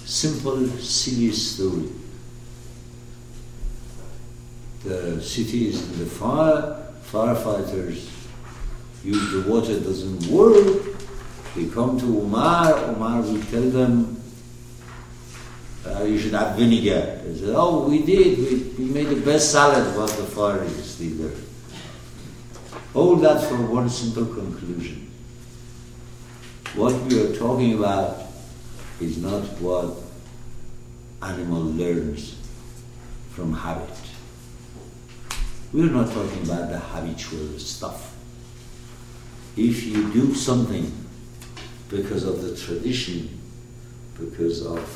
simple, silly story. The city is in the fire, firefighters use the water, doesn't work. They come to Umar will tell them, you should have vinegar. They say, oh, we did, we made the best salad, but the fire is still there. All that for one simple conclusion. What we are talking about is not what animal learns from habit. We're not talking about the habitual stuff. If you do something because of the tradition, because of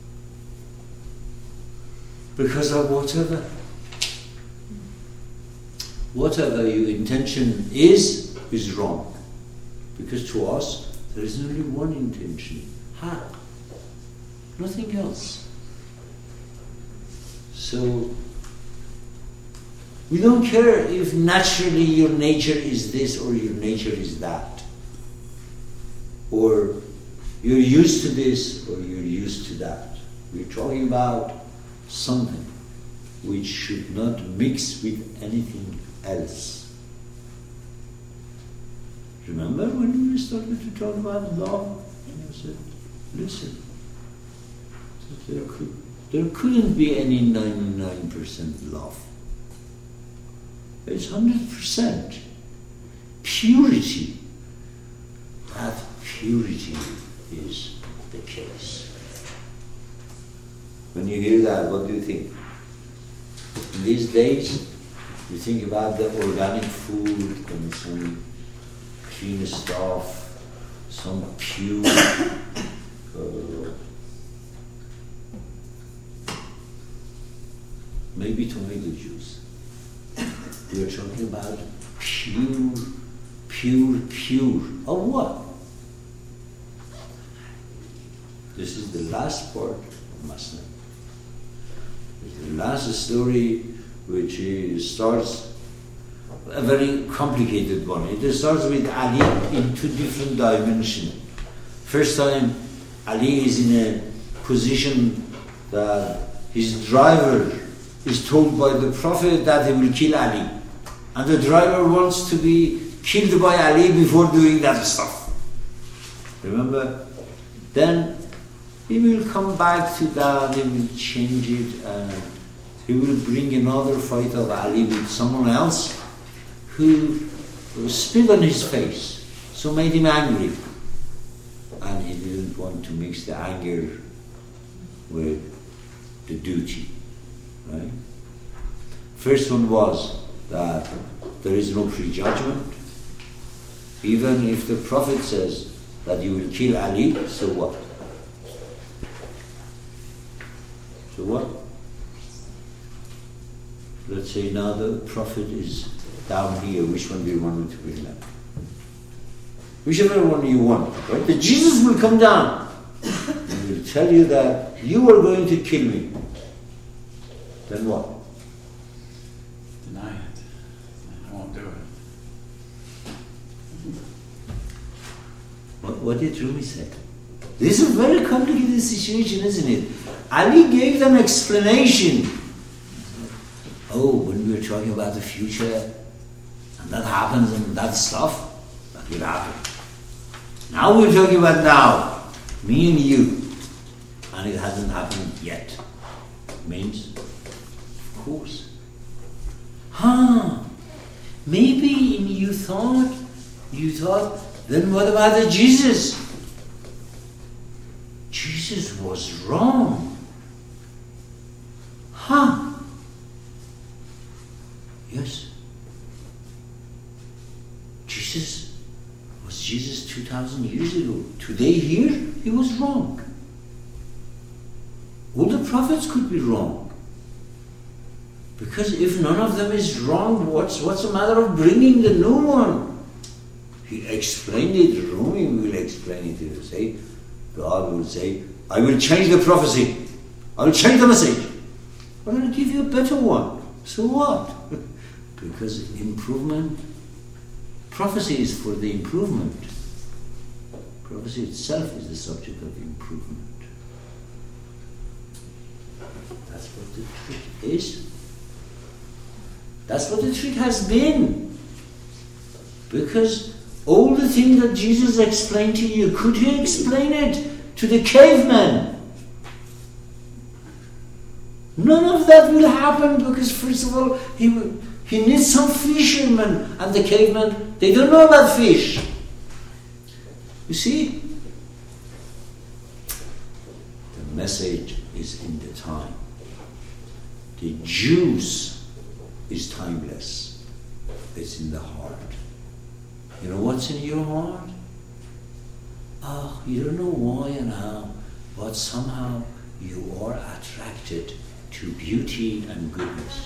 whatever your intention is wrong. Because to us, there is only one intention, nothing else. So, we don't care if naturally your nature is this or your nature is that. Or you're used to this or you're used to that. We're talking about something which should not mix with anything else. Remember when we started to talk about love? And I said, listen, there couldn't be any 99% love. It's 100% purity. That purity is the case. When you hear that, what do you think? In these days, you think about the organic food and some clean stuff, some pure maybe tomato juice. We are talking about pure. Of what? This is the last part of Masnavi. The last story, which starts a very complicated one. It starts with Ali in two different dimensions. First time, Ali is in a position that his driver is told by the Prophet that he will kill Ali. And the driver wants to be killed by Ali before doing that stuff. Remember? Then he will come back to that, he will change it, and he will bring another fight of Ali with someone else who spit on his face, so made him angry. And he didn't want to mix the anger with the duty. Right? First one was that there is no prejudgment. Even if the Prophet says that you will kill Ali, so what? So what? Let's say now the Prophet is down here. Which one do you want me to bring up? Whichever one you want, right? The Jesus will come down and will tell you that you are going to kill me. Then what? Deny it. I won't do it. What did Rumi say? This is a very complicated situation, isn't it? Ali gave them explanation. Oh, when we were talking about the future, and that happens and that stuff, that will happen. Now we're talking about now, me and you, and it hasn't happened yet. Means, of course. Maybe you thought, then what about the Jesus? Jesus was wrong. Yes. Jesus 2,000 years ago. Today here, he was wrong. All the prophets could be wrong. Because if none of them is wrong, what's the matter of bringing the new one? He explained it, Rumi will explain it. He will say, God will say, I will change the prophecy. I will change the message. But I'll give you a better one. So what? Because improvement, prophecy is for the improvement. Prophecy itself is the subject of improvement. what the trick is. That's what the trick has been. Because all the things that Jesus explained to you, could he explain it to the caveman? None of that will happen because, first of all, he needs some fishermen, and the cavemen, they don't know about fish. You see? The message is in the time. The juice is timeless. It's in the heart. You know what's in your heart? Oh, you don't know why and how, but somehow you are attracted to beauty and goodness.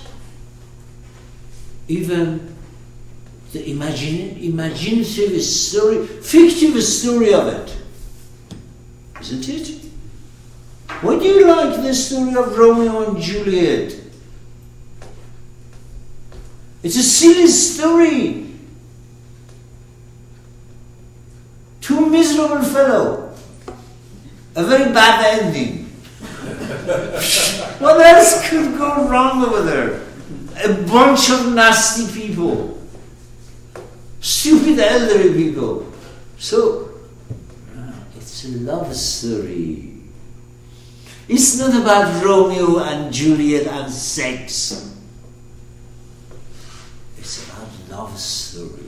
Even the imaginative story, fictive story of it. Isn't it? Why do you like the story of Romeo and Juliet? It's a silly story. Two miserable fellows. A very bad ending. What else could go wrong over there? A bunch of nasty people. Stupid elderly people. So, it's a love story. It's not about Romeo and Juliet and sex. It's about love story.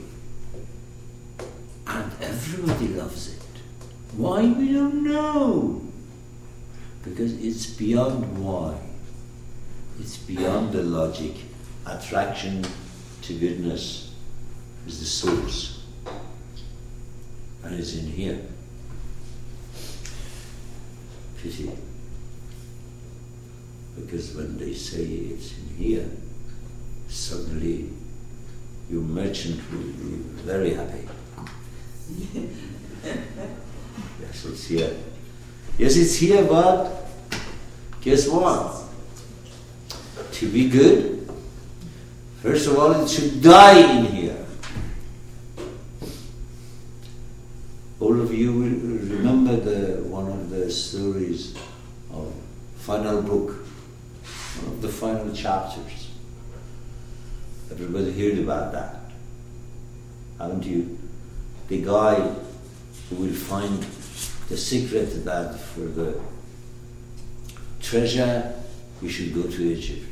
And everybody loves it. Why? We don't know. Because it's beyond why. It's beyond the logic. Attraction to goodness is the source. And it's in here. Pity. Because when they say it's in here, suddenly your merchant will be very happy. Yes, it's here. Yes, it's here, but guess what? To be good, first of all, it should die in here. All of you will remember one of the stories of final book, one of the final chapters. Everybody heard about that, haven't you? The guy who will find the secret that for the treasure he should go to Egypt.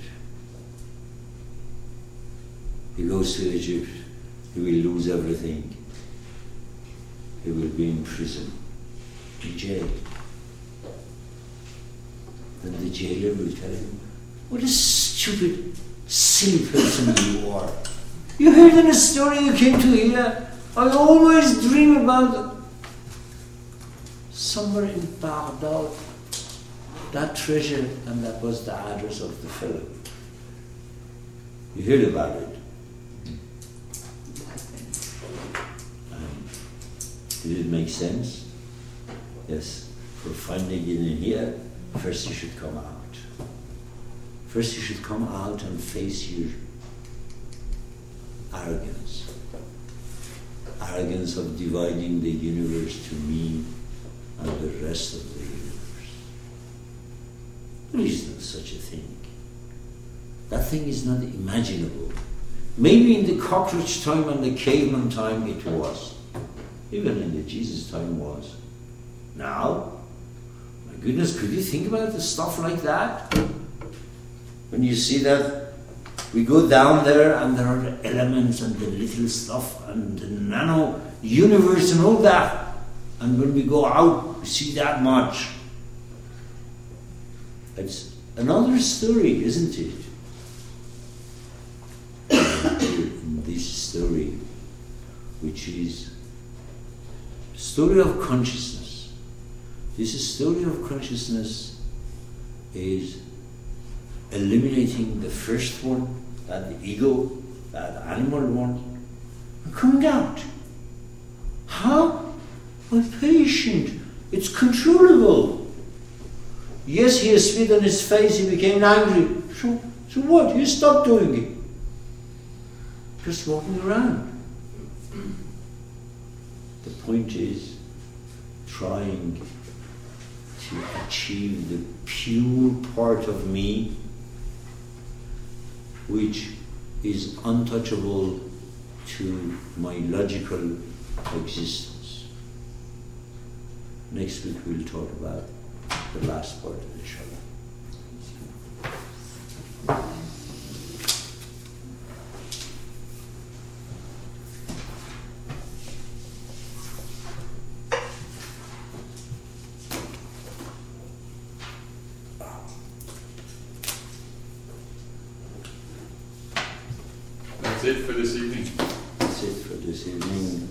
He goes to Egypt, he will lose everything. He will be in prison, in jail. Then the jailer will tell him, what a stupid, silly person you are. You heard in a story you came to here. I always dream about somewhere in Baghdad, that treasure, and that was the address of the fellow. You heard about it. Did it make sense? Yes. For finding it in here, first you should come out. First you should come out and face your arrogance. Arrogance of dividing the universe to me and the rest of the universe. There is no such a thing. That thing is not imaginable. Maybe in the cockroach time and the caveman time it was. Even in the Jesus time was. Now, my goodness, could you think about the stuff like that? When you see that we go down there and there are the elements and the little stuff and the nano universe and all that. And when we go out, we see that much. It's another story, isn't it? In this story, which is story of consciousness. This story of consciousness is eliminating the first one, that the ego, that animal one, and coming out. How? By patient. It's controllable. Yes, he spit on his face, he became angry. So what? You stop doing it. Just walking around. The point is trying to achieve the pure part of me which is untouchable to my logical existence. Next week we'll talk about the last part, inshallah. That's it for this evening. That's it for this evening.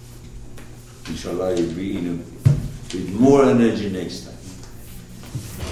Inshallah, you'll be with more energy next time.